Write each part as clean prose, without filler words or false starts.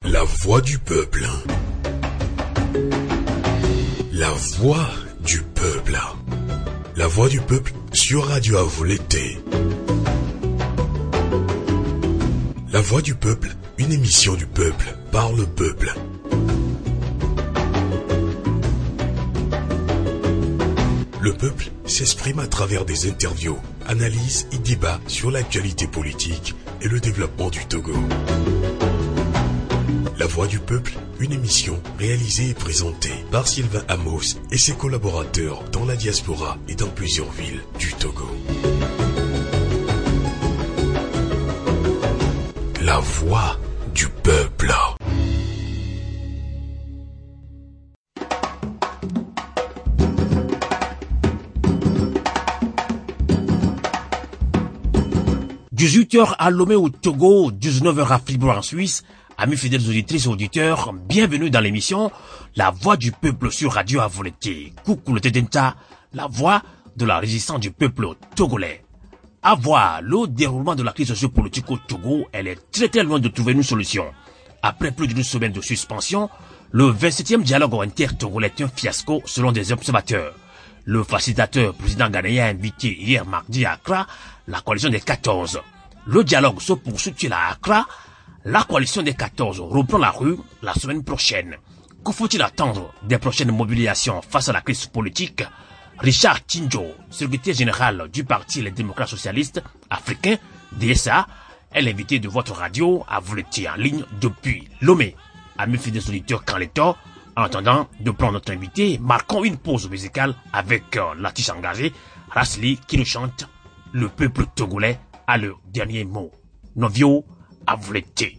La voix du peuple. La voix du peuple. La voix du peuple sur Radio Avou l'été. La voix du peuple, une émission du peuple par le peuple. Le peuple s'exprime à travers des interviews, analyses et débats sur l'actualité politique et le développement du Togo. La voix du peuple, une émission réalisée et présentée par Sylvain Amos et ses collaborateurs dans la diaspora et dans plusieurs villes du Togo. La voix du peuple. « 18h à Lomé au Togo, 19h à Fribourg en Suisse. Amis fidèles auditrices et auditeurs, bienvenue dans l'émission La Voix du Peuple sur Radio Avou l'été. Coucou le Tédenta, la voix de la résistance du peuple togolais. À voir le déroulement de la crise sociopolitique au Togo, elle est très loin de trouver une solution. Après plus d'une semaine de suspension, le 27e dialogue inter-togolais est un fiasco selon des observateurs. Le facilitateur président ghanéen a invité hier mardi à Accra la coalition des 14. Le dialogue se poursuit à Accra. La coalition des 14 reprend la rue la semaine prochaine. Que faut-il attendre des prochaines mobilisations face à la crise politique? Richard Tinjo, secrétaire général du parti Les Démocrates Socialistes Africains, DSA, est l'invité de votre radio Avou l'été en ligne depuis Lomé. Amis fidèles auditeurs, quand l'est en attendant de prendre notre invité, marquons une pause musicale avec l'artiste engagé Rasli qui nous chante Le peuple togolais a le dernier mot. Novio Avou l'été.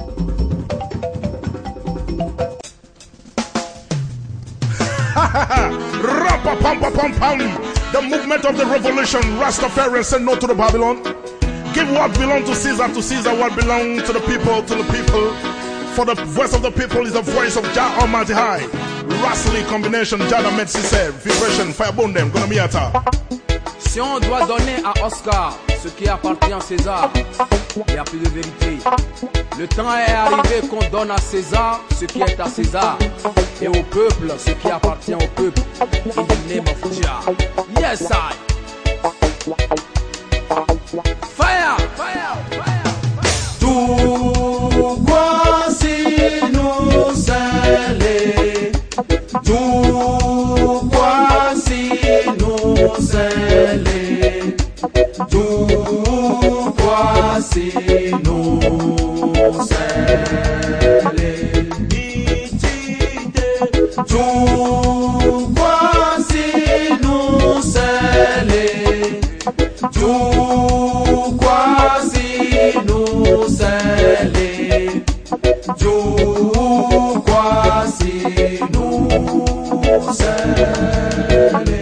The movement of the revolution, Rastafari said no to the Babylon. Give what belongs to Caesar, what belongs to the people, For the voice of the people is the voice of Jah Almighty High. Rastly combination, Jah the Med vibration, firebone them, gonna be at. Si on doit donner à Oscar ce qui appartient à César, il n'y a plus de vérité. Le temps est arrivé qu'on donne à César ce qui est à César et au peuple ce qui appartient au peuple. In the name of Jah. Yes, I. Fire! Fire! Fire! Tu quasi non sei, tu quasi non sei, tu quasi non sei, tu quasi non sei, tu quasi non sei, tu quasi non sei.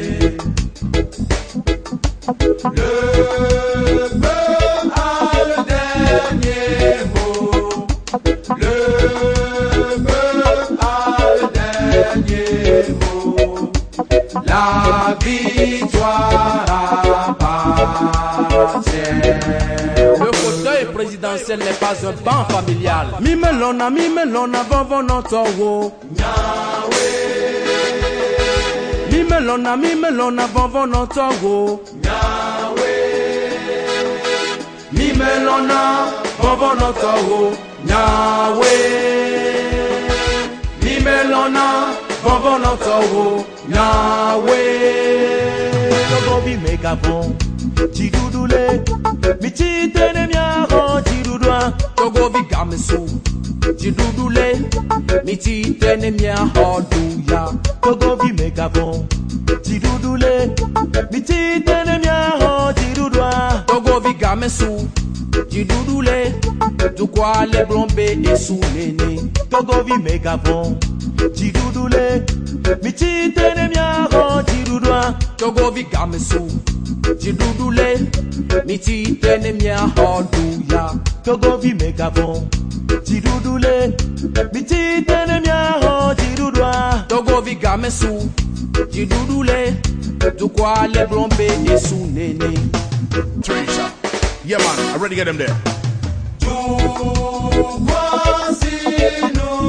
Le peuple a le dernier mot. Le peuple a le dernier mot. La victoire appartient. Le fauteuil présidentiel n'est pas un banc familial. Mimelona, vovona towo. Mimelona, vovona towo. Mimelona, vovona towo. Mimelona, vovona towo. Togo vi megabon, Chidudule, Michitene miaro, Chidudwa. Togo vi gamesu, Chidudule, Michitene miaro duya. Togo vi megabon, Chidudule, Michitene miaro, Chidudwa. Togo vi gamesu, Chidudule, du quoi les blombés et sous néné. Togo vi megabon, Chidudule, Michitene miaro, Chidudwa. Togo vi gamesu, Chidudule, Michitene miaro duya. Togo vi megabon, Chidudule, Michitene miaro, Chidudwa. Togo vi gamesu, Chidudule, du quoi les blombés et sous néné. Teresa. Yeah man, I'm ready to get them there. Tu quasi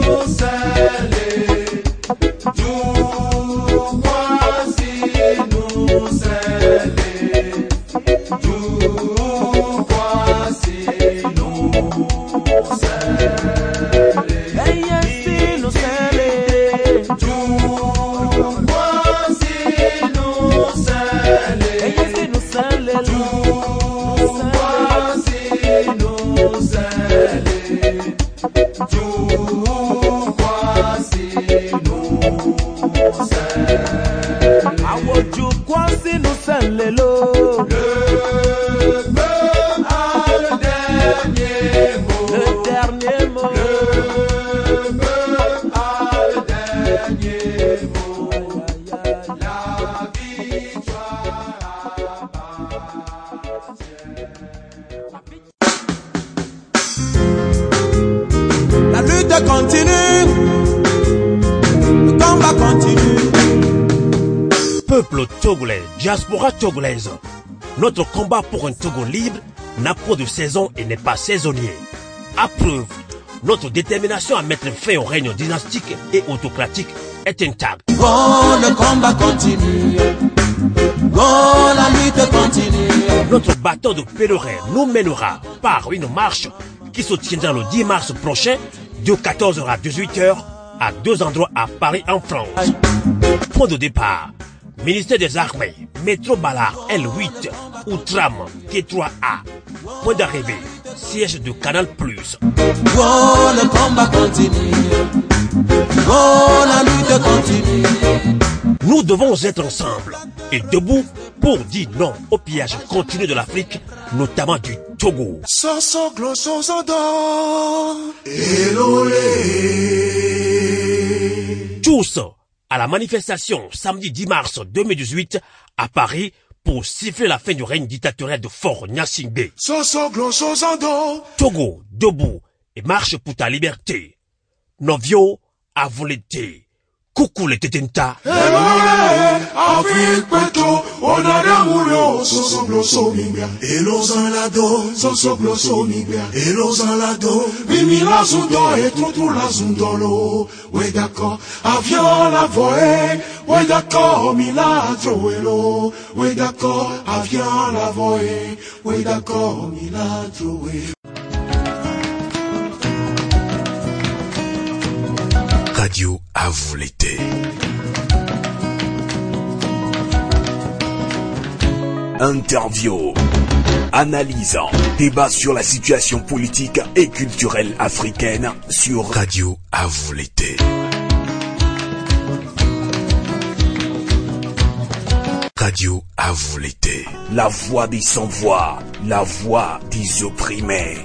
Peuple togolais, diaspora togolaise, notre combat pour un Togo libre n'a pas de saison et n'est pas saisonnier. À preuve, notre détermination à mettre fin au règne dynastique et autocratique est intacte. Bon, le combat continue. Bon, la lutte continue. Notre bâton de pèlerin nous mènera par une marche qui se tiendra le 10 mars prochain de 14h à 18h à 2 endroits à Paris en France. Point de départ, ministère des Armées, métro Ballard L8 ou tram T3A. Point d'arrivée, siège de Canal+. Oh, le combat continue. Oh, la lutte continue. Nous devons être ensemble et debout pour dire non au pillage continu de l'Afrique, notamment du Togo. Tous à la manifestation samedi 10 mars 2018 à Paris pour siffler la fin du règne dictatorial de Faure Gnassingbé. Togo, debout et marche pour ta liberté. Novio, à volonté. Coucou les Tetenta. Afrique peto, onada mulo, soso gloso mibia. Elos en la do, soso gloso mibia. Elos en la do, mimi la zundo et tout la zundolo. Ouais d'accord, avion la voie. Ouais d'accord, mila troelo. Ouais d'accord, avion la voie. Ouais d'accord, mila troelo. Radio à vous l'été. Interview, analysant, débat sur la situation politique et culturelle africaine sur Radio à vous l'été. Radio à vous l'été. La voix des sans-voix, la voix des opprimés.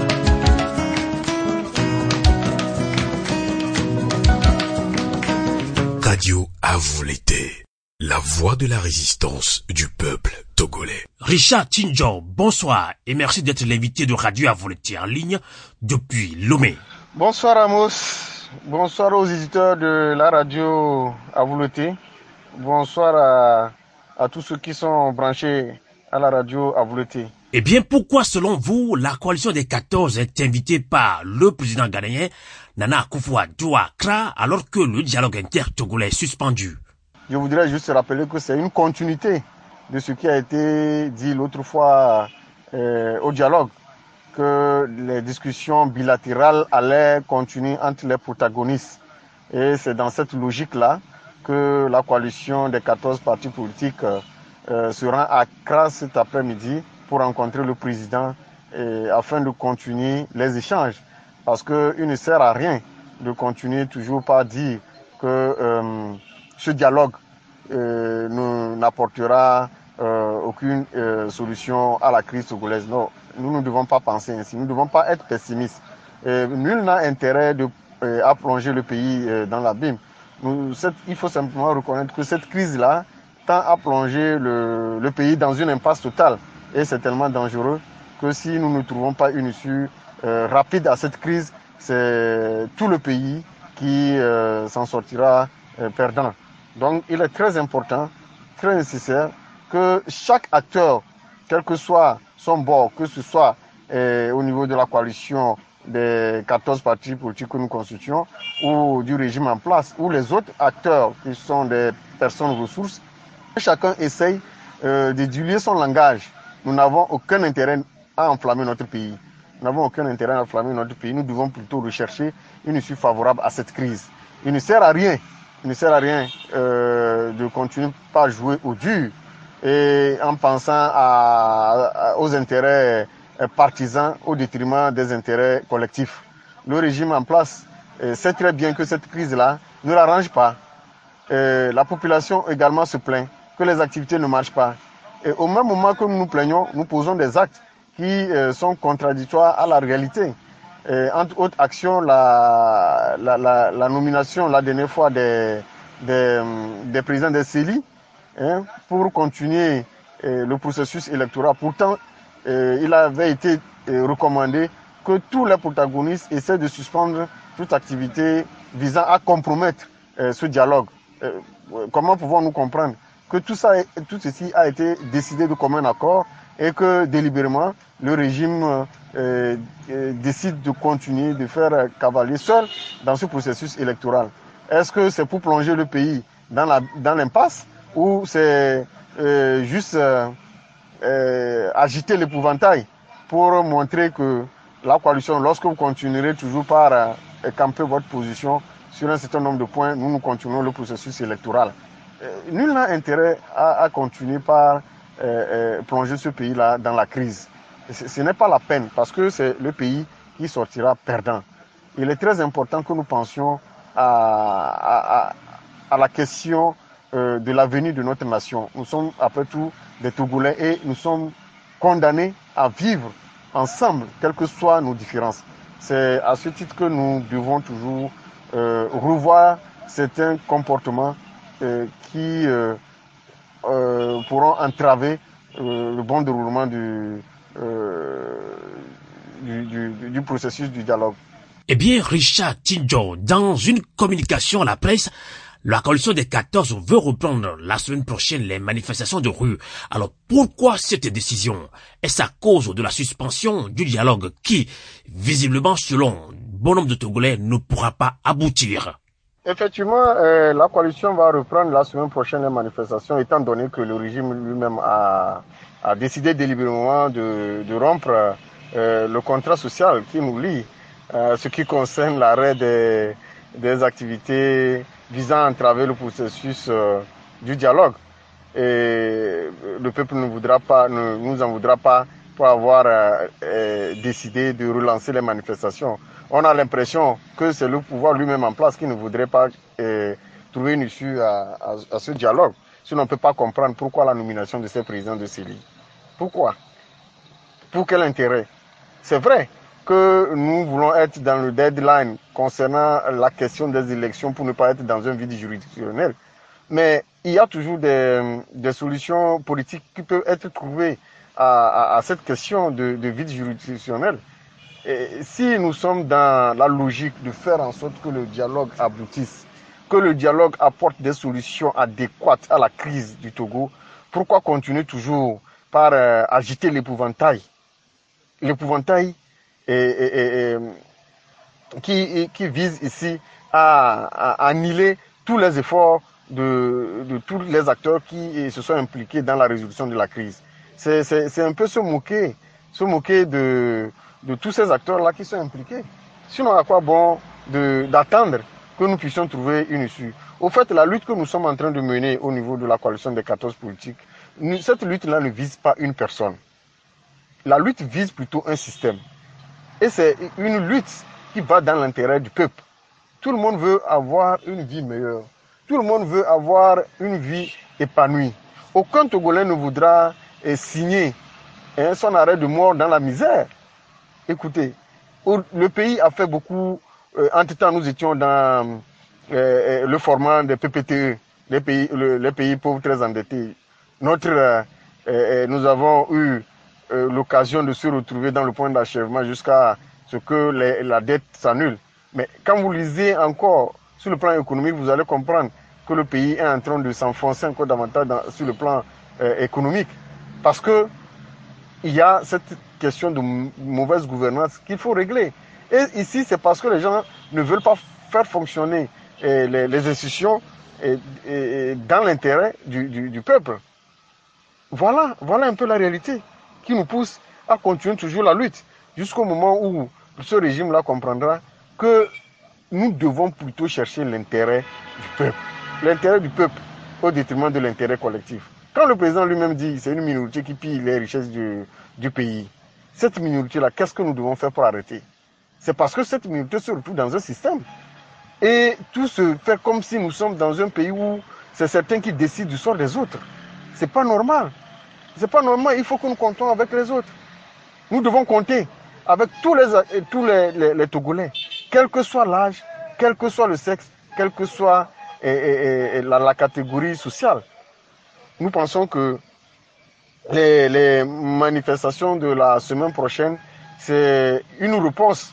Radio à vous l'été, la voix de la résistance du peuple togolais. Richard Tinjo, bonsoir et merci d'être l'invité de Radio à vous l'été en ligne depuis Lomé. Bonsoir Amos, bonsoir aux éditeurs de la radio à vous l'été, bonsoir à tous ceux qui sont branchés à la radio à vous l'été. Eh bien, pourquoi selon vous, la coalition des 14 est invitée par le président ghanéen Nana Akufo-Addo à Accra alors que le dialogue inter-togolais est suspendu? Je voudrais juste rappeler que c'est une continuité de ce qui a été dit l'autre fois au dialogue, que les discussions bilatérales allaient continuer entre les protagonistes. Et c'est dans cette logique-là que la coalition des 14 partis politiques se rend à Accra cet après-midi pour rencontrer le président afin de continuer les échanges. Parce qu'il ne sert à rien de continuer toujours par dire que ce dialogue n'apportera aucune solution à la crise togolaise. Non, nous ne devons pas penser ainsi, nous ne devons pas être pessimistes. Nul n'a intérêt à plonger le pays dans l'abîme. Il faut simplement reconnaître que cette crise-là tend à plonger le pays dans une impasse totale. Et c'est tellement dangereux que si nous ne trouvons pas une issue rapide à cette crise, c'est tout le pays qui s'en sortira perdant. Donc il est très important, très nécessaire que chaque acteur, quel que soit son bord, que ce soit au niveau de la coalition des 14 partis politiques que nous constituons ou du régime en place, ou les autres acteurs qui sont des personnes ressources, chacun essaye de diluer son langage. Nous n'avons aucun intérêt à enflammer notre pays. Nous n'avons aucun intérêt à enflammer notre pays. Nous devons plutôt rechercher une issue favorable à cette crise. Il ne sert à rien, de continuer par jouer au dur et en pensant aux intérêts partisans au détriment des intérêts collectifs. Le régime en place sait très bien que cette crise-là ne l'arrange pas. La population également se plaint que les activités ne marchent pas. Et au même moment que nous nous plaignons, nous posons des actes qui sont contradictoires à la réalité. Entre autres actions, la nomination la dernière fois des présidents des CELI pour continuer le processus électoral. Pourtant, il avait été recommandé que tous les protagonistes essaient de suspendre toute activité visant à compromettre ce dialogue. Comment pouvons-nous comprendre que tout ceci a été décidé de commun accord et que délibérément le régime décide de continuer de faire cavalier seul dans ce processus électoral? Est-ce que c'est pour plonger le pays dans l'impasse ou c'est juste agiter l'épouvantail pour montrer que la coalition, lorsque vous continuerez toujours par camper votre position sur un certain nombre de points, nous continuons le processus électoral? Nul n'a intérêt à continuer par plonger ce pays-là dans la crise. Ce n'est pas la peine parce que c'est le pays qui sortira perdant. Il est très important que nous pensions à la question de l'avenir de notre nation. Nous sommes après tout des Togolais et nous sommes condamnés à vivre ensemble, quelles que soient nos différences. C'est à ce titre que nous devons toujours revoir certains comportements qui pourront entraver le bon déroulement du processus du dialogue. Eh bien, Richard Tidjo, dans une communication à la presse, la coalition des 14 veut reprendre la semaine prochaine les manifestations de rue. Alors, pourquoi cette décision? Est-ce à cause de la suspension du dialogue qui, visiblement, selon bon nombre de Togolais, ne pourra pas aboutir? Effectivement, la coalition va reprendre la semaine prochaine les manifestations, étant donné que le régime lui-même a décidé délibérément de rompre le contrat social qui nous lie, ce qui concerne l'arrêt des activités visant à entraver le processus du dialogue. Et le peuple ne nous en voudra pas pour avoir décidé de relancer les manifestations. On a l'impression que c'est le pouvoir lui-même en place qui ne voudrait pas trouver une issue à ce dialogue. Sinon, on ne peut pas comprendre pourquoi la nomination de ces présidents de CELI. Pourquoi? Pour quel intérêt? C'est vrai que nous voulons être dans le deadline concernant la question des élections pour ne pas être dans un vide juridictionnel. Mais il y a toujours des solutions politiques qui peuvent être trouvées à cette question de vide juridictionnel. Et si nous sommes dans la logique de faire en sorte que le dialogue aboutisse, que le dialogue apporte des solutions adéquates à la crise du Togo, pourquoi continuer toujours par agiter l'épouvantail? L'épouvantail qui vise ici à annihiler tous les efforts de tous les acteurs qui se sont impliqués dans la résolution de la crise. C'est un peu se moquer de tous ces acteurs-là qui sont impliqués. Sinon, à quoi bon d'attendre que nous puissions trouver une issue? Au fait, la lutte que nous sommes en train de mener au niveau de la coalition des 14 politiques, cette lutte-là ne vise pas une personne. La lutte vise plutôt un système. Et c'est une lutte qui va dans l'intérêt du peuple. Tout le monde veut avoir une vie meilleure. Tout le monde veut avoir une vie épanouie. Aucun Togolais ne voudra signer son arrêt de mort dans la misère. Écoutez, le pays a fait beaucoup. Entre-temps, nous étions dans le format des PPTE, les pays pauvres très endettés. Nous avons eu l'occasion de se retrouver dans le point d'achèvement jusqu'à ce que la dette s'annule. Mais quand vous lisez encore sur le plan économique, vous allez comprendre que le pays est en train de s'enfoncer encore davantage sur le plan économique. Parce que il y a cette question de mauvaise gouvernance qu'il faut régler. Et ici, c'est parce que les gens ne veulent pas faire fonctionner les institutions dans l'intérêt du peuple. Voilà un peu la réalité qui nous pousse à continuer toujours la lutte jusqu'au moment où ce régime-là comprendra que nous devons plutôt chercher l'intérêt du peuple au détriment de l'intérêt collectif. Quand le président lui-même dit c'est une minorité qui pille les richesses du pays, cette minorité-là, qu'est-ce que nous devons faire pour arrêter? C'est parce que cette minorité se retrouve dans un système. Et tout se fait comme si nous sommes dans un pays où c'est certains qui décident du sort des autres. C'est pas normal. C'est pas normal, il faut que nous comptons avec les autres. Nous devons compter avec tous les Togolais, quel que soit l'âge, quel que soit le sexe, quelle que soit la catégorie sociale. Nous pensons que les manifestations de la semaine prochaine, c'est une réponse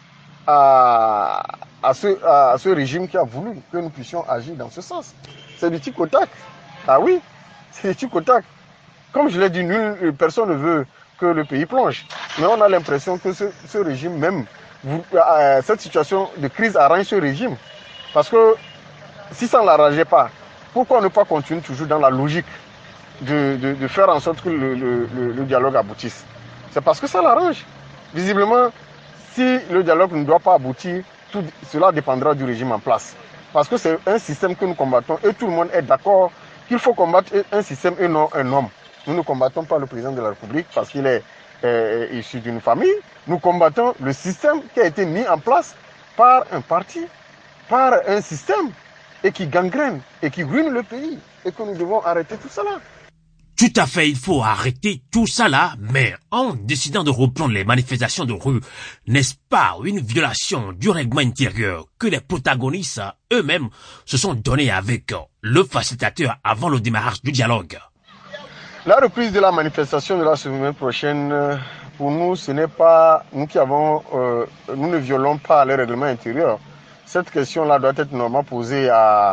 à ce régime qui a voulu que nous puissions agir dans ce sens. C'est du tic au tac. Ah oui, c'est du tic au tac. Comme je l'ai dit, personne ne veut que le pays plonge. Mais on a l'impression que ce régime même, cette situation de crise arrange ce régime. Parce que si ça ne l'arrangeait pas, pourquoi ne pas continuer toujours dans la logique de faire en sorte que le dialogue aboutisse? C'est parce que ça l'arrange. Visiblement, si le dialogue ne doit pas aboutir, tout cela dépendra du régime en place. Parce que c'est un système que nous combattons et tout le monde est d'accord qu'il faut combattre un système et non un homme. Nous ne combattons pas le président de la République parce qu'il est issu d'une famille. Nous combattons le système qui a été mis en place par un parti, par un système, et qui gangrène, et qui ruine le pays. Et que nous devons arrêter tout cela. Tout à fait, il faut arrêter tout ça là, mais en décidant de reprendre les manifestations de rue, n'est-ce pas une violation du règlement intérieur que les protagonistes eux-mêmes se sont donnés avec le facilitateur avant le démarrage du dialogue? La reprise de la manifestation de la semaine prochaine, pour nous, ce n'est pas nous qui avons, nous ne violons pas le règlement intérieur. Cette question-là doit être normalement posée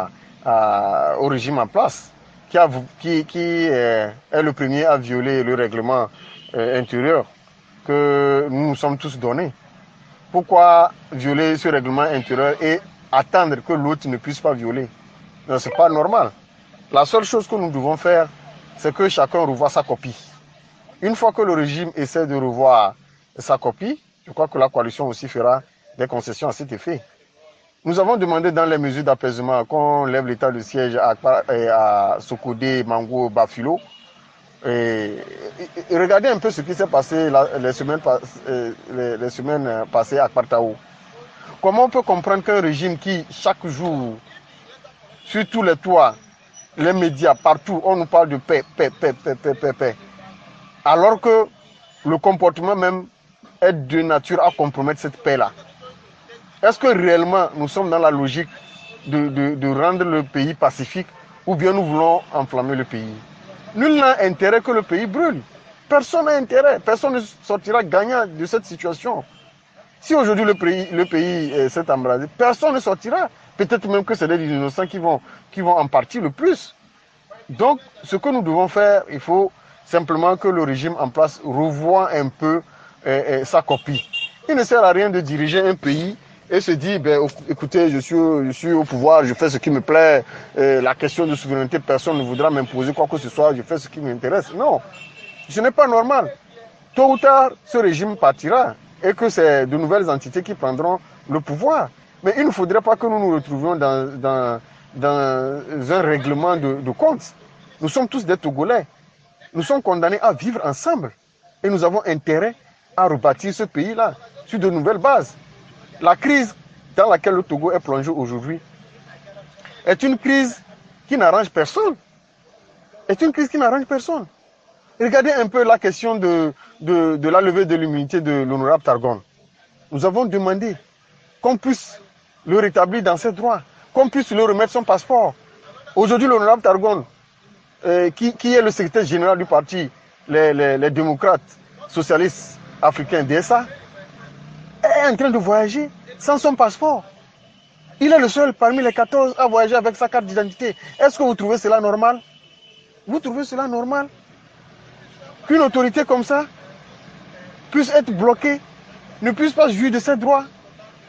au régime en place, qui est le premier à violer le règlement intérieur que nous nous sommes tous donnés. Pourquoi violer ce règlement intérieur et attendre que l'autre ne puisse pas violer? Non, c'est pas normal. La seule chose que nous devons faire, c'est que chacun revoie sa copie. Une fois que le régime essaie de revoir sa copie, je crois que la coalition aussi fera des concessions à cet effet. Nous avons demandé dans les mesures d'apaisement qu'on lève l'état de siège à Sokodé, Mango, Bafilo. Et regardez un peu ce qui s'est passé les semaines passées à Kpartao. Comment on peut comprendre qu'un régime qui, chaque jour, sur tous les toits, les médias, partout, on nous parle de paix, alors que le comportement même est de nature à compromettre cette paix-là. Est-ce que réellement nous sommes dans la logique de rendre le pays pacifique ou bien nous voulons enflammer le pays? Nul n'a intérêt que le pays brûle. Personne n'a intérêt. Personne ne sortira gagnant de cette situation. Si aujourd'hui le pays s'est embrasé, personne ne sortira. Peut-être même que c'est les innocents qui vont en partir le plus. Donc, ce que nous devons faire, il faut simplement que le régime en place revoie un peu sa copie. Il ne sert à rien de diriger un pays et se dire, écoutez, je suis au pouvoir, je fais ce qui me plaît, la question de souveraineté, personne ne voudra m'imposer quoi que ce soit, je fais ce qui m'intéresse. Non, ce n'est pas normal. Tôt ou tard, ce régime partira et que c'est de nouvelles entités qui prendront le pouvoir. Mais il ne faudrait pas que nous nous retrouvions dans un règlement de compte. Nous sommes tous des Togolais. Nous sommes condamnés à vivre ensemble. Et nous avons intérêt à rebâtir ce pays-là sur de nouvelles bases. La crise dans laquelle le Togo est plongé aujourd'hui est une crise qui n'arrange personne. Est une crise qui n'arrange personne. Regardez un peu la question de la levée de l'immunité de l'honorable Targon. Nous avons demandé qu'on puisse le rétablir dans ses droits, qu'on puisse lui remettre son passeport. Aujourd'hui, l'honorable Targon, qui est le secrétaire général du parti, les démocrates socialistes africains DSA, est en train de voyager sans son passeport. Il est le seul parmi les 14 à voyager avec sa carte d'identité. Est-ce que vous trouvez cela normal? Vous trouvez cela normal? Qu'une autorité comme ça puisse être bloquée, ne puisse pas jouir de ses droits?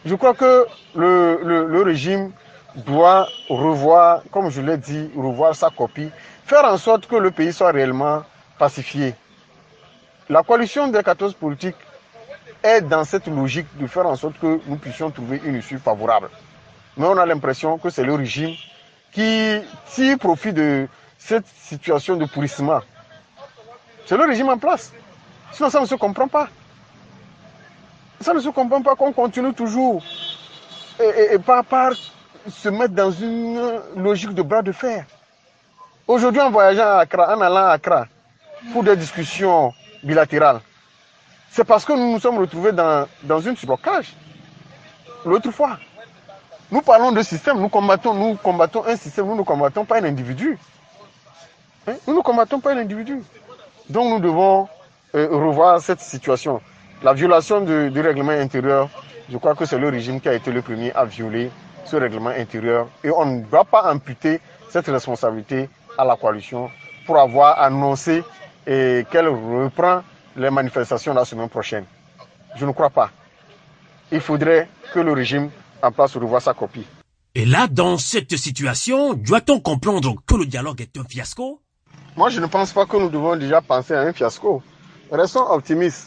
Je crois que le régime doit revoir, comme je l'ai dit, revoir sa copie, faire en sorte que le pays soit réellement pacifié. La coalition des 14 politiques est dans cette logique de faire en sorte que nous puissions trouver une issue favorable. Mais on a l'impression que c'est le régime qui tire profit de cette situation de pourrissement. C'est le régime en place. Sinon, ça ne se comprend pas. Ça ne se comprend pas qu'on continue toujours et par se mettre dans une logique de bras de fer. Aujourd'hui, en voyageant à Accra, en allant à Accra, pour des discussions bilatérales, c'est parce que nous nous sommes retrouvés dans une blocage. L'autre fois, nous parlons de système, nous combattons un système, nous ne combattons pas un individu. Nous ne combattons pas un individu. Donc nous devons revoir cette situation. La violation du règlement intérieur, je crois que c'est le régime qui a été le premier à violer ce règlement intérieur. Et on ne doit pas imputer cette responsabilité à la coalition pour avoir annoncé qu'elle reprend les manifestations la semaine prochaine. Je ne crois pas. Il faudrait que le régime en place revoie sa copie. Et là, dans cette situation, doit-on comprendre que le dialogue est un fiasco? Moi, je ne pense pas que nous devons déjà penser à un fiasco. Restons optimistes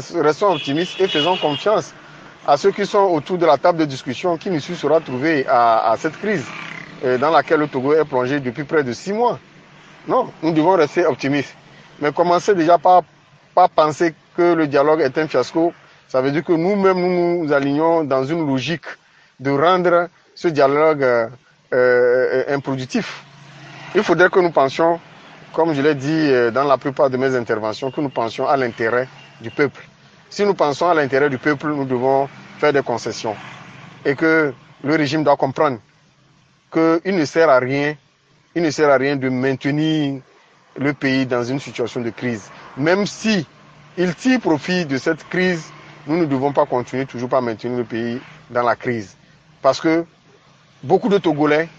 et faisons confiance à ceux qui sont autour de la table de discussion, qui nous sera trouvé à cette crise dans laquelle le Togo est plongé depuis près de 6 mois. Non, nous devons rester optimistes. Mais commencer déjà par penser que le dialogue est un fiasco, ça veut dire que nous-mêmes, nous nous alignons dans une logique de rendre ce dialogue improductif. Il faudrait que nous pensions, comme je l'ai dit dans la plupart de mes interventions, que nous pensions à l'intérêt du peuple. Si nous pensons à l'intérêt du peuple, nous devons faire des concessions. Et que le régime doit comprendre qu'il ne sert à rien, de maintenir le pays dans une situation de crise. Même si il tire profit de cette crise, nous ne devons pas continuer toujours à maintenir le pays dans la crise. Parce que beaucoup de Togolais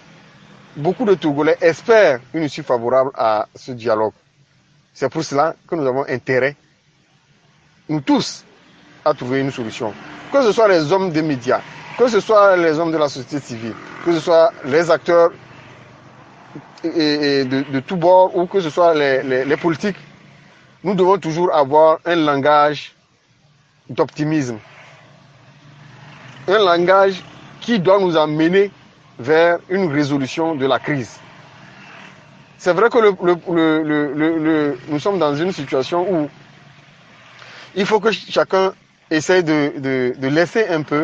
espèrent une issue favorable à ce dialogue. C'est pour cela que nous avons intérêt, nous tous, à trouver une solution. Que ce soit les hommes des médias, que ce soit les hommes de la société civile, que ce soit les acteurs de tous bords ou que ce soit les politiques, nous devons toujours avoir un langage d'optimisme. Un langage qui doit nous amener vers une résolution de la crise. C'est vrai que nous sommes dans une situation où il faut que chacun essaie de laisser un peu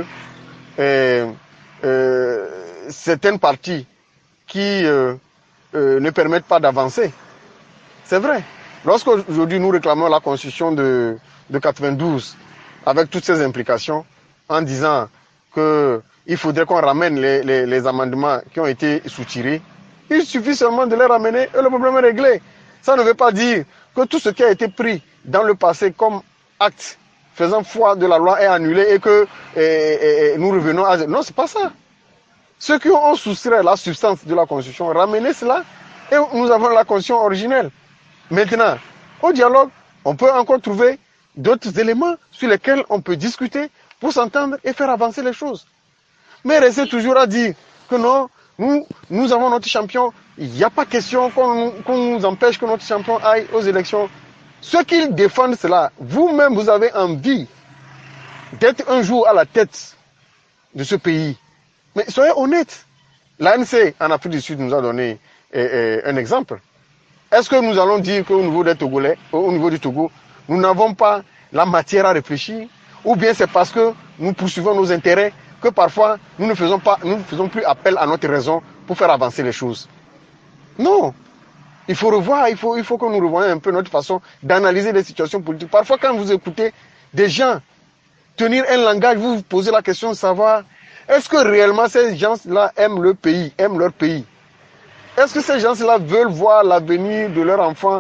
certaines parties qui ne permettent pas d'avancer. C'est vrai. Lorsqu'aujourd'hui nous réclamons la constitution de 92 avec toutes ses implications en disant qu'il faudrait qu'on ramène les amendements qui ont été soutirés, il suffit seulement de les ramener et le problème est réglé. Ça ne veut pas dire que tout ce qui a été pris dans le passé comme acte faisant foi de la loi est annulé et que nous revenons à... Non, c'est pas ça. Ceux qui ont soustrait la substance de la Constitution, ramenez cela et nous avons la Constitution originelle. Maintenant, au dialogue, on peut encore trouver d'autres éléments sur lesquels on peut discuter pour s'entendre et faire avancer les choses. Mais rester toujours à dire que non, nous avons notre champion, il n'y a pas question qu'on nous empêche que notre champion aille aux élections. Ceux qui défendent cela, vous-même, vous avez envie d'être un jour à la tête de ce pays. Mais soyez honnêtes. L'ANC en Afrique du Sud nous a donné un exemple. Est-ce que nous allons dire qu'au niveau des Togolais, au niveau du Togo, nous n'avons pas la matière à réfléchir? Ou bien c'est parce que nous poursuivons nos intérêts que parfois nous ne faisons plus appel à notre raison pour faire avancer les choses? Non. Il faut revoir, il faut que nous revoyions un peu notre façon d'analyser les situations politiques. Parfois, quand vous écoutez des gens tenir un langage, vous vous posez la question de savoir, est-ce que réellement ces gens-là aiment le pays, aiment leur pays? Est-ce que ces gens-là veulent voir l'avenir de leurs enfants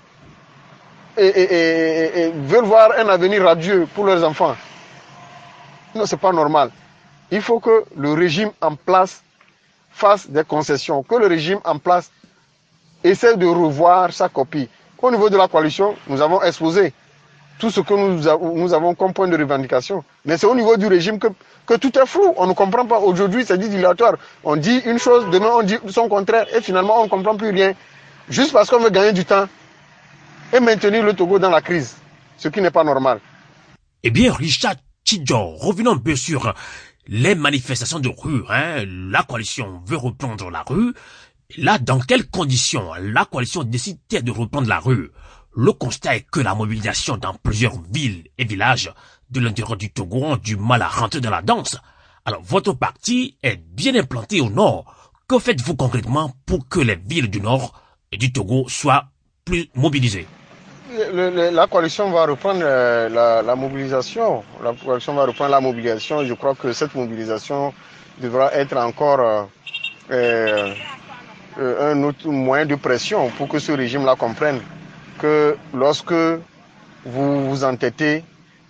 et veulent voir un avenir radieux pour leurs enfants? Non, c'est pas normal. Il faut que le régime en place fasse des concessions, que le régime en place essaie de revoir sa copie. Au niveau de la coalition, nous avons exposé tout ce que nous avons comme point de revendication. Mais c'est au niveau du régime que tout est flou. On ne comprend pas. Aujourd'hui, c'est dit dilatoire. On dit une chose, demain on dit son contraire, et finalement on ne comprend plus rien. Juste parce qu'on veut gagner du temps et maintenir le Togo dans la crise, ce qui n'est pas normal. Eh bien, Richard Tidjo, revenons un peu sur les manifestations de rue. La coalition veut reprendre la rue. Là, dans quelles conditions la coalition décide-t-elle de reprendre la rue? Le constat est que la mobilisation dans plusieurs villes et villages de l'intérieur du Togo ont du mal à rentrer dans la danse. Alors, votre parti est bien implanté au nord. Que faites-vous concrètement pour que les villes du nord et du Togo soient plus mobilisées? La coalition va reprendre la mobilisation. La coalition va reprendre la mobilisation. Je crois que cette mobilisation devra être encore un autre moyen de pression pour que ce régime-là comprenne que lorsque vous vous entêtez,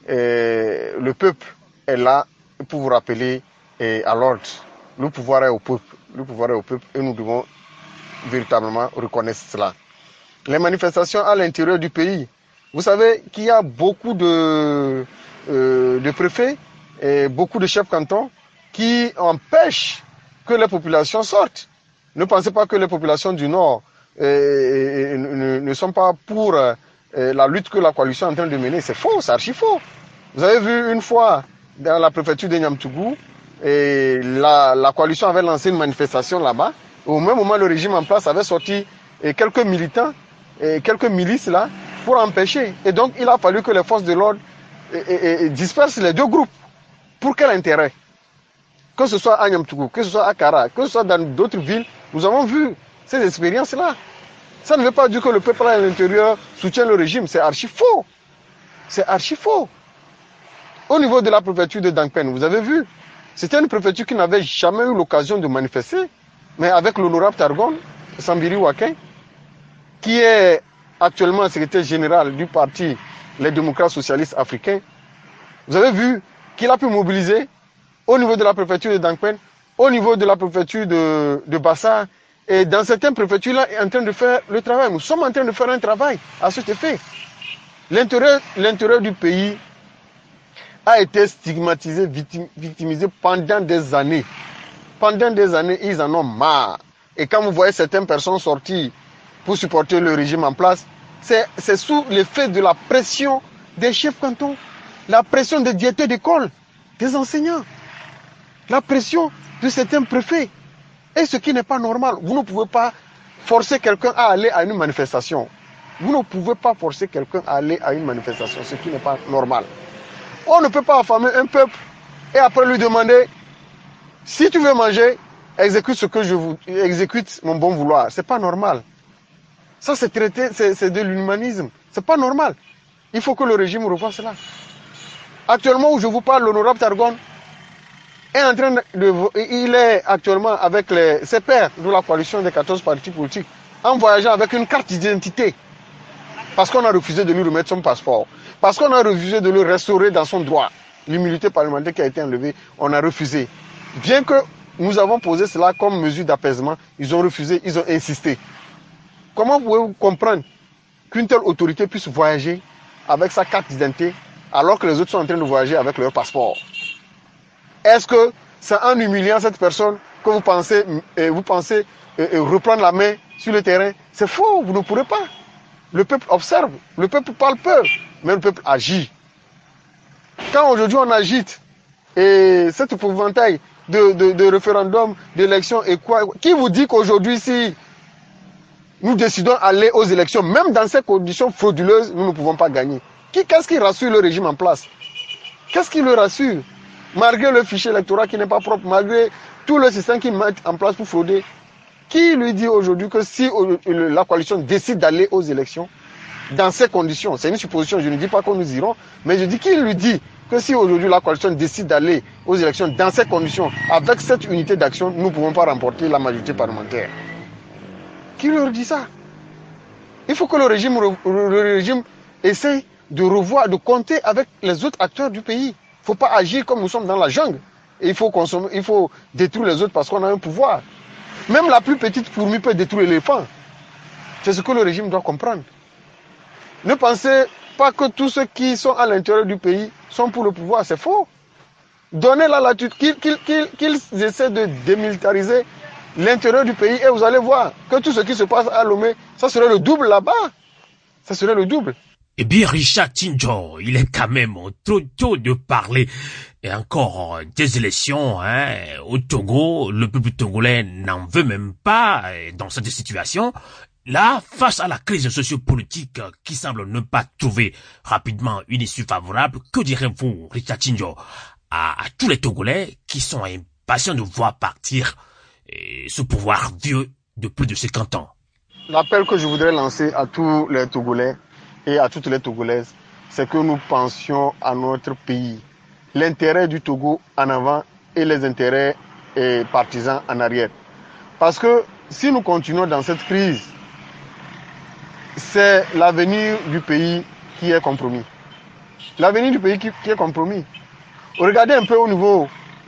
le peuple est là pour vous rappeler à l'ordre. Le pouvoir est au peuple. Le pouvoir est au peuple et nous devons véritablement reconnaître cela. Les manifestations à l'intérieur du pays. Vous savez qu'il y a beaucoup de préfets et beaucoup de chefs cantons qui empêchent que les populations sortent. Ne pensez pas que les populations du Nord ne sont pas pour la lutte que la coalition est en train de mener. C'est faux, c'est archi faux. Vous avez vu une fois dans la préfecture de Niamtougou, la coalition avait lancé une manifestation là-bas. Au même moment, le régime en place avait sorti quelques militants et quelques milices là pour empêcher. Et donc, il a fallu que les forces de l'ordre dispersent les deux groupes. Pour quel intérêt? Que ce soit à Niamtougou, que ce soit à Kara, que ce soit dans d'autres villes, nous avons vu ces expériences-là. Ça ne veut pas dire que le peuple à l'intérieur soutient le régime. C'est archi faux. C'est archi faux. Au niveau de la préfecture de Dangpen, vous avez vu, c'était une préfecture qui n'avait jamais eu l'occasion de manifester. Mais avec l'honorable Targon, Sambiri Wakin, qui est actuellement secrétaire général du parti Les démocrates socialistes africains, vous avez vu qu'il a pu mobiliser au niveau de la préfecture de Dangpen, au niveau de la préfecture de Bassa, et dans certaines préfectures-là, est en train de faire le travail. Nous sommes en train de faire un travail à cet effet. L'intérieur du pays a été stigmatisé, victimisé pendant des années. Pendant des années, ils en ont marre. Et quand vous voyez certaines personnes sortir pour supporter le régime en place, c'est sous l'effet de la pression des chefs cantons, la pression des directeurs d'école, des enseignants, la pression de certains préfets. Et ce qui n'est pas normal. Vous ne pouvez pas forcer quelqu'un à aller à une manifestation. Vous ne pouvez pas forcer quelqu'un à aller à une manifestation, ce qui n'est pas normal. On ne peut pas affamer un peuple et après lui demander, si tu veux manger, exécute mon bon vouloir. C'est pas normal. Ça, c'est de l'inhumanisme. C'est pas normal. Il faut que le régime revoie cela. Actuellement où je vous parle, l'honorable Targon il est actuellement avec ses pairs de la coalition des 14 partis politiques, en voyageant avec une carte d'identité. Parce qu'on a refusé de lui remettre son passeport. Parce qu'on a refusé de le restaurer dans son droit. L'immunité parlementaire qui a été enlevée, on a refusé. Bien que nous avons posé cela comme mesure d'apaisement, ils ont refusé, ils ont insisté. Comment pouvez-vous comprendre qu'une telle autorité puisse voyager avec sa carte d'identité alors que les autres sont en train de voyager avec leur passeport? Est-ce que c'est en humiliant cette personne que vous pensez reprendre la main sur le terrain? C'est faux, vous ne pourrez pas. Le peuple observe, le peuple parle peur, mais le peuple agit. Quand aujourd'hui on agite, et cet épouvantail de référendum, d'élection et quoi, qui vous dit qu'aujourd'hui si nous décidons d'aller aux élections, même dans ces conditions frauduleuses, nous ne pouvons pas gagner? Qu'est-ce qui rassure le régime en place? Qu'est-ce qui le rassure? Malgré le fichier électoral qui n'est pas propre, malgré tout le système qu'ils mettent en place pour frauder, qui lui dit aujourd'hui que si la coalition décide d'aller aux élections, dans ces conditions, c'est une supposition, je ne dis pas que nous irons, mais je dis qui lui dit que si aujourd'hui la coalition décide d'aller aux élections dans ces conditions, avec cette unité d'action, nous ne pouvons pas remporter la majorité parlementaire? Qui leur dit ça? Il faut que le régime essaie de revoir, de compter avec les autres acteurs du pays. Il ne faut pas agir comme nous sommes dans la jungle. Et il faut détruire les autres parce qu'on a un pouvoir. Même la plus petite fourmi peut détruire l'éléphant. C'est ce que le régime doit comprendre. Ne pensez pas que tous ceux qui sont à l'intérieur du pays sont pour le pouvoir. C'est faux. Donnez la latitude, qu'ils essaient de démilitariser l'intérieur du pays et vous allez voir que tout ce qui se passe à Lomé, ça serait le double là-bas. Ça serait le double. Eh bien, Richard Tchinjo, il est quand même trop tôt de parler. Et encore des élections au Togo, le peuple togolais n'en veut même pas dans cette situation. Là, face à la crise sociopolitique qui semble ne pas trouver rapidement une issue favorable, que direz-vous, Richard Tchinjo, à tous les Togolais qui sont impatients de voir partir ce pouvoir vieux de plus de 50 ans? L'appel que je voudrais lancer à tous les Togolais et à toutes les Togolaises, c'est que nous pensions à notre pays. L'intérêt du Togo en avant et les intérêts partisans en arrière. Parce que si nous continuons dans cette crise, c'est l'avenir du pays qui est compromis. L'avenir du pays qui est compromis. Regardez un peu au niveau,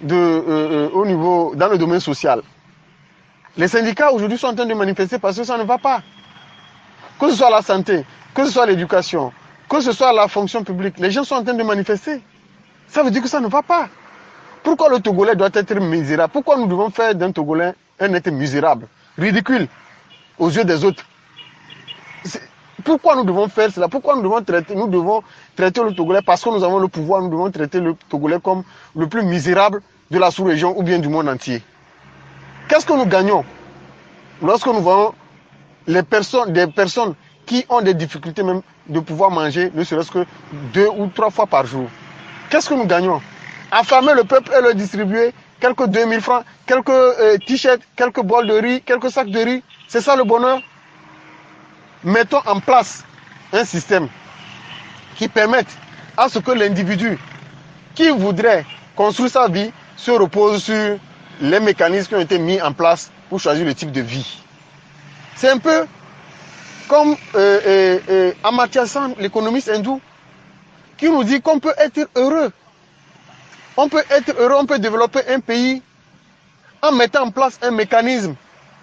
dans le domaine social. Les syndicats aujourd'hui sont en train de manifester parce que ça ne va pas. Que ce soit la santé, que ce soit l'éducation, que ce soit la fonction publique, les gens sont en train de manifester. Ça veut dire que ça ne va pas. Pourquoi le Togolais doit être misérable? Pourquoi nous devons faire d'un Togolais un être misérable, ridicule aux yeux des autres? Pourquoi nous devons faire cela? Pourquoi nous devons traiter le Togolais parce que nous avons le pouvoir, nous devons traiter le Togolais comme le plus misérable de la sous-région ou bien du monde entier? Qu'est-ce que nous gagnons lorsque nous voyons des personnes qui ont des difficultés même de pouvoir manger, ne serait-ce que 2 ou 3 fois par jour? Qu'est-ce que nous gagnons? Affamer le peuple et leur distribuer quelques 2000 francs, quelques t-shirts, quelques bols de riz, quelques sacs de riz. C'est ça le bonheur? Mettons en place un système qui permette à ce que l'individu qui voudrait construire sa vie se repose sur les mécanismes qui ont été mis en place pour choisir le type de vie. C'est un peu comme Amartya Sen, l'économiste hindou, qui nous dit qu'on peut être heureux. On peut être heureux, on peut développer un pays en mettant en place un mécanisme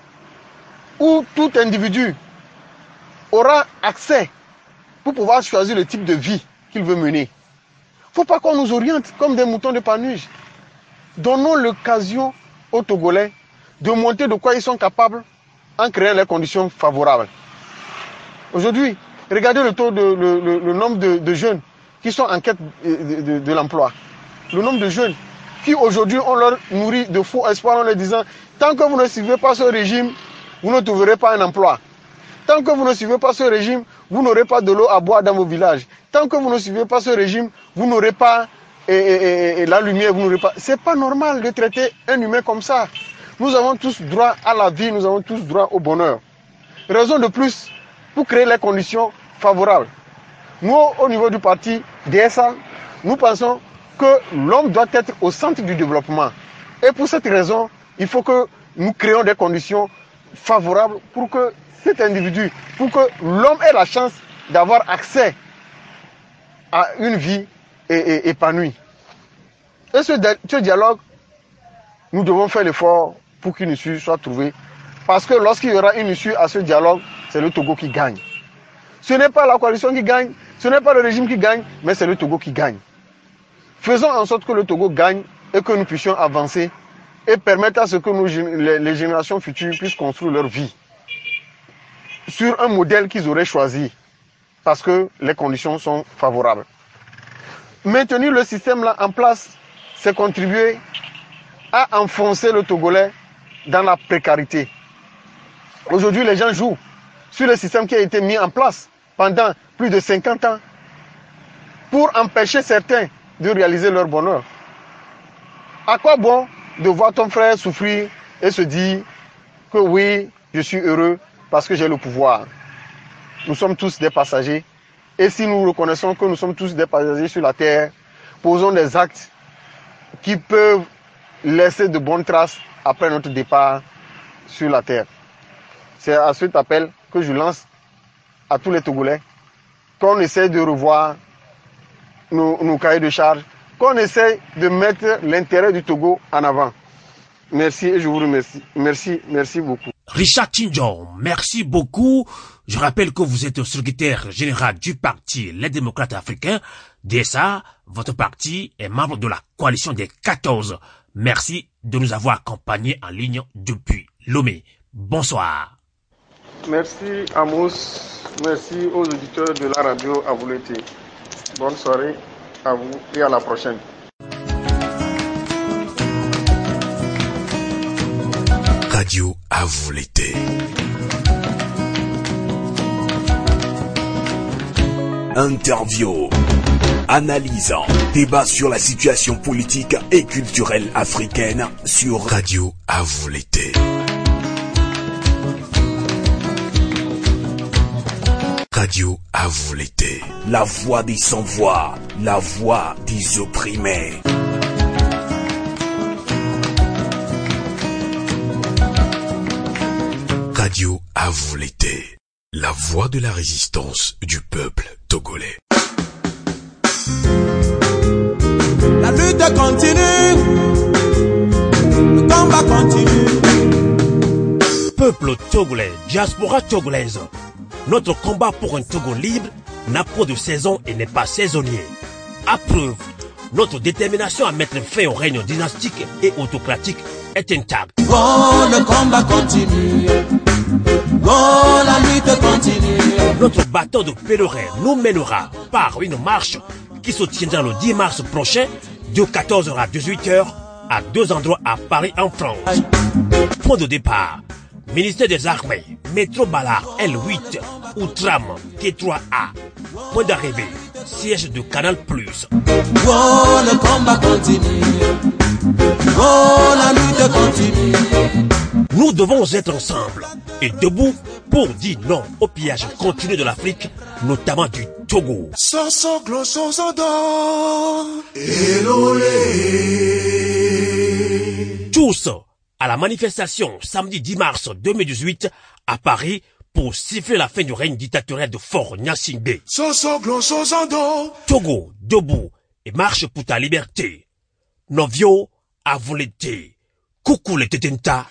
où tout individu aura accès pour pouvoir choisir le type de vie qu'il veut mener. Il ne faut pas qu'on nous oriente comme des moutons de Panurge. Donnons l'occasion aux Togolais de montrer de quoi ils sont capables en créant les conditions favorables. Aujourd'hui, regardez le nombre de jeunes qui sont en quête de l'emploi. Le nombre de jeunes qui aujourd'hui on leur nourrit de faux espoirs en leur disant tant que vous ne suivez pas ce régime, vous ne trouverez pas un emploi. Tant que vous ne suivez pas ce régime, vous n'aurez pas de l'eau à boire dans vos villages. Tant que vous ne suivez pas ce régime, vous n'aurez pas la lumière, vous n'aurez pas. C'est pas normal de traiter un humain comme ça. Nous avons tous droit à la vie, nous avons tous droit au bonheur. Raison de plus pour créer les conditions favorables. Nous, au niveau du parti DSA, nous pensons que l'homme doit être au centre du développement. Et pour cette raison, il faut que nous créions des conditions favorables pour que cet individu, pour que l'homme ait la chance d'avoir accès à une vie épanouie. Et ce dialogue, nous devons faire l'effort pour qu'une issue soit trouvée. Parce que lorsqu'il y aura une issue à ce dialogue, c'est le Togo qui gagne. Ce n'est pas la coalition qui gagne, ce n'est pas le régime qui gagne, mais c'est le Togo qui gagne. Faisons en sorte que le Togo gagne et que nous puissions avancer et permettre à ce que les générations futures puissent construire leur vie sur un modèle qu'ils auraient choisi parce que les conditions sont favorables. Maintenir le système là en place, c'est contribuer à enfoncer le Togolais dans la précarité. Aujourd'hui, les gens jouent sur le système qui a été mis en place pendant plus de 50 ans pour empêcher certains de réaliser leur bonheur. À quoi bon de voir ton frère souffrir et se dire que oui, je suis heureux parce que j'ai le pouvoir. Nous sommes tous des passagers. Et si nous reconnaissons que nous sommes tous des passagers sur la terre, posons des actes qui peuvent laisser de bonnes traces après notre départ sur la terre. C'est à cet appel que je lance à tous les Togolais qu'on essaie de revoir nos cahiers de charges, qu'on essaie de mettre l'intérêt du Togo en avant. Merci et je vous remercie. Merci beaucoup. Richard Tinjon, merci beaucoup. Je rappelle que vous êtes le secrétaire général du parti Les Démocrates Africains. DSA, votre parti est membre de la coalition des 14. Merci de nous avoir accompagnés en ligne depuis Lomé. Bonsoir. Merci Amos. Merci aux auditeurs de la radio à vous l'été. Bonne soirée à vous et à la prochaine. Radio à vous l'été. Interview, analyse, débat sur la situation politique et culturelle africaine sur Radio à vous l'été. Radio à vous l'été. La voix des sans-voix, la voix des opprimés. Radio à vous l'été. La voix de la résistance du peuple togolais. La lutte continue. Le combat continue. Peuple togolais, diaspora togolaise. Notre combat pour un Togo libre n'a pas de saison et n'est pas saisonnier. À preuve, notre détermination à mettre fin au règne dynastique et autocratique est intacte. Oh, le combat continue. Oh, la lutte continue. Notre bâton de pèlerin nous mènera par une marche qui se tiendra le 10 mars prochain de 14h à 18h à 2 endroits à Paris en France. Point de départ, ministère des Armées, métro Ballard L8 ou tram T3A. Point d'arrivée, siège de Canal+. Oh, le combat continue. Oh, la lutte continue. Nous devons être ensemble et debout pour dire non au pillage continu de l'Afrique, notamment du Togo. Tous à la manifestation samedi 10 mars 2018 à Paris pour siffler la fin du règne dictatorial de Faure Gnassingbé. Togo, debout et marche pour ta liberté. Novio, à vous l'été. Coucou les Tetenta.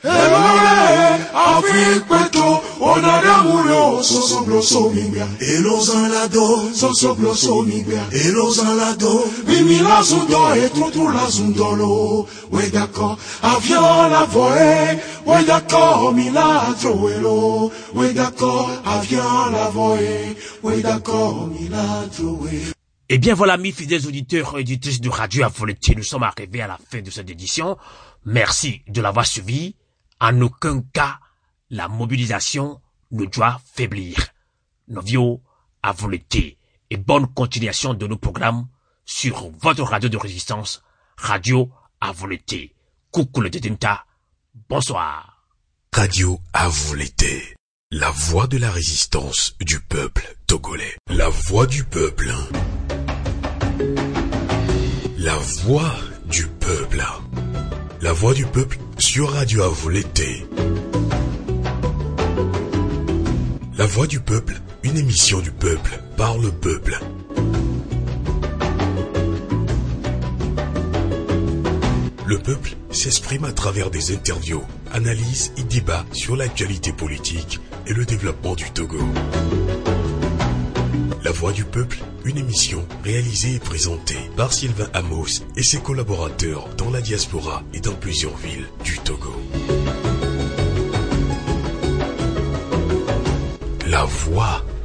Ouais d'accord, avion la voie, ouais d'accord, miladroelo, ouais d'accord, avion la voie, ouais d'accord, miladroelo. Eh bien voilà, mes fidèles auditeurs et auditrices de Radio à vous l'été, nous sommes arrivés à la fin de cette édition. Merci de l'avoir suivi. En aucun cas, la mobilisation ne doit faiblir. Novio, à vous l'été et bonne continuation de nos programmes sur votre radio de résistance, Radio à vous l'été. Coucou le Tetenta, bonsoir. Radio à vous l'été. La voix de la résistance du peuple togolais. La voix du peuple. La voix du peuple. La voix du peuple sur Radio à vous l'été. La voix du peuple, une émission du peuple par le peuple. Le peuple s'exprime à travers des interviews, analyses et débats sur l'actualité politique et le développement du Togo. La voix du peuple, une émission réalisée et présentée par Sylvain Amos et ses collaborateurs dans la diaspora et dans plusieurs villes du Togo. La voix